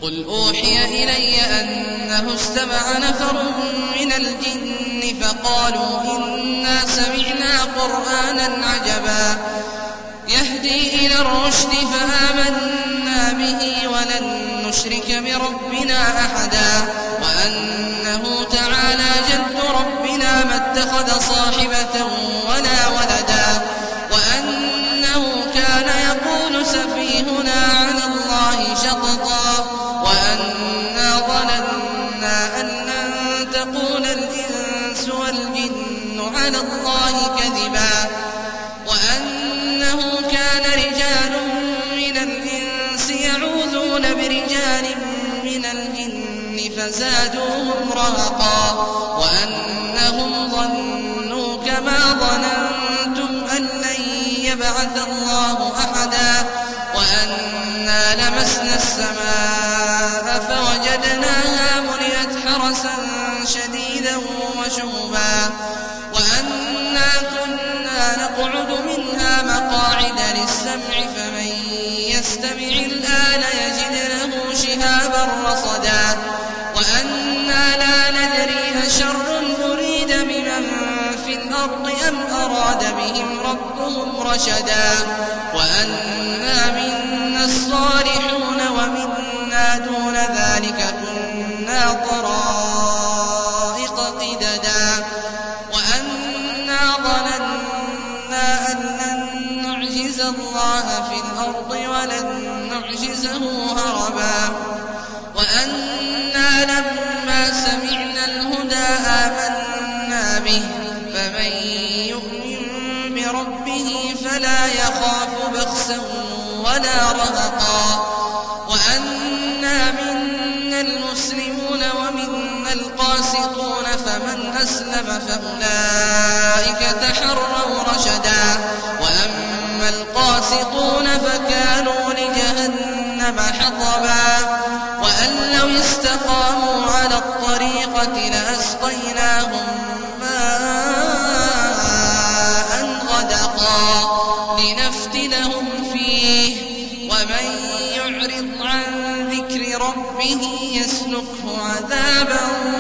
قل أوحي إلي أنه استمع نفر من الجن فقالوا إنا سمعنا قرآنا عجبا يهدي إلى الرشد فآمنا به ولن نشرك بربنا أحدا وأنه تعالى جد ربنا ما اتخذ صاحبة ولا ولدا وأنه كان يقول سفيهنا على الله شططا وأنا ظننا أن لن تقول الإنس والجن على الله كذبا وأنه كان رجال من الإنس يعوذون برجال من الجن فزادوهم رهقا وأنهم ظنوا كما ظننتم أن لن يبعث الله أحدا وأنا لمسنا السماء فوجدناها ملئت حرسا شديدا وشهبا وأنا كنا نقعد منها مقاعد للسمع فمن يستمع الآن يجد له شهابا رصدا وأنا لا ندري أشر أريد بمن في الأرض أم أراد بهم ربهم رشدا وأنا منا الصالحون ومنا دون ذلك كنا طرائق قددا وأنا ظننا أن لن نعجز الله في الأرض ولن نعجزه هربا وأنا لما سمعنا الهدى آمنا به فمن يؤمن بربه فلا يخاف بخسا ولا رهقا وأنا منا المسلمون ومنا القاسطون فمن أسلم فأولئك تحروا رشدا وأما القاسطون فكانوا لجهنم حطبا وأن لو استقاموا على الطريقة لأسقيناهم ماء غدقا لنفتنهم فيه ومن يعرض عن ذكر ربه يسلكه عذابا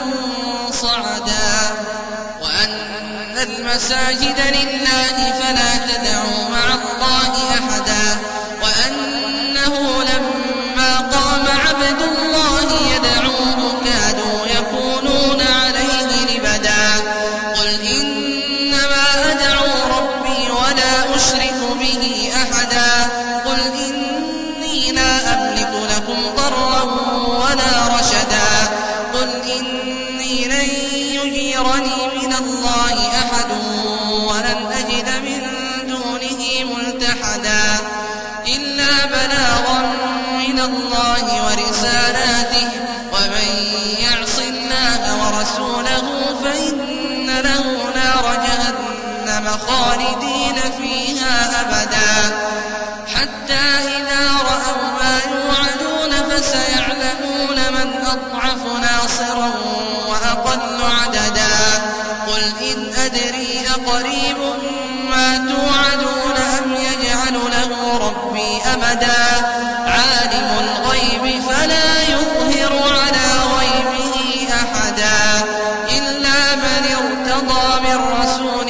صعدا وأن المساجد لله فلا تدعوا مع الله أحدا وأنه لما قام عبد الله يدعوه كادوا يكونون عليه لبدا قل إنما أدعو ربي ولا أشرك به أحدا قل إني لا أملك لكم ضرا ولا رشدا قل إني لن يجيرني من الله أحد ولن أجد من دونه ملتحدا إلا بلاغا من الله ورسالاته ومن يعص الله ورسوله فإن له نار جهنم خالدين فيها أبدا حتى إذا رأوا ما يوعدون فسيعلمون من أضعف ناصرا وأقل عددا قل إن أدري أقريب ما توعدون أم يجعل له ربي أمدا عالم الغيب فلا يظهر على غيبه أحدا إلا من ارتضى من رسول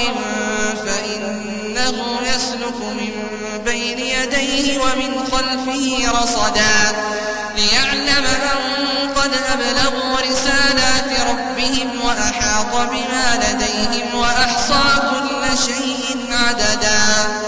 فإنه يسلك من بين يديه ومن خلفه رصدا ليعلم أن قد أبلغوا رسالات ربهم وأحاط بما لديهم